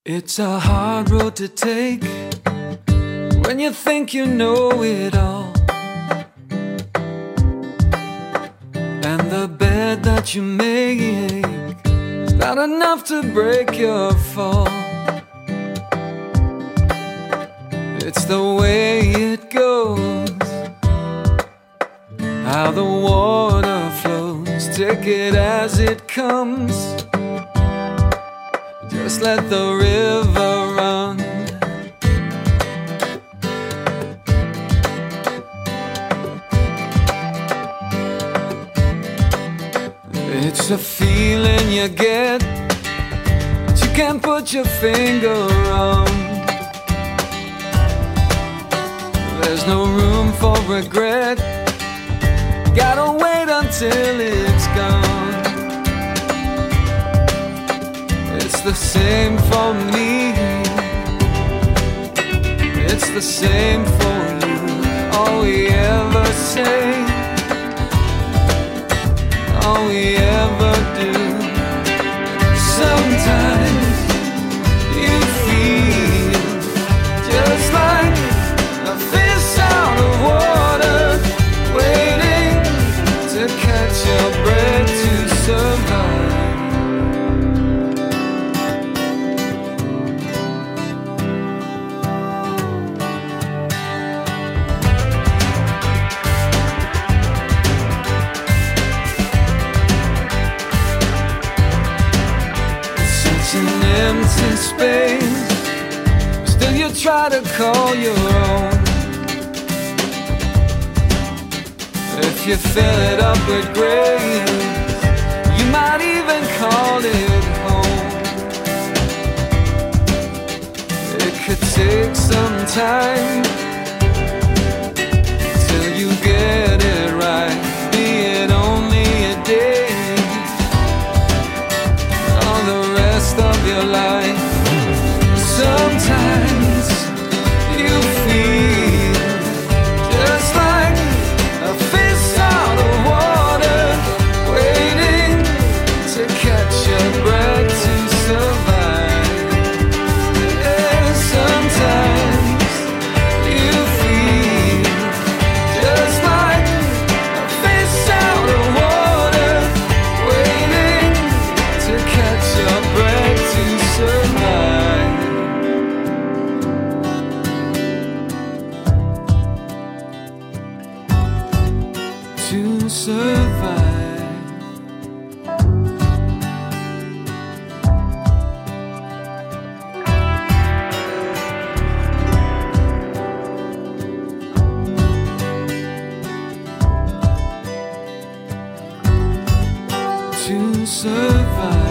It's a hard road to take when you think you know it all, and the bed that you make is not enough to break your fall. It's the way it goes, how the water flows. Take it as it comes, just let the river run. It's a feeling you get that you can't put your finger on. There's no room for regret, gotta wait until it's gone. It's the same for me, it's the same for you. All we ever say, all we ever do. Sometimes you feel just like a fish out of water, waiting to catch your breath to survive. An empty space, still you try to call your own. If you fill it up with grace, you might even call it home. It could take some time till you get it right, be it only a day of your life. Sometimes you feel just like a fish out of water, waiting to catch your breath to survive. Yeah, sometimes you feel just like a fish out of water, waiting to catch your breath to survive. To survive. To survive.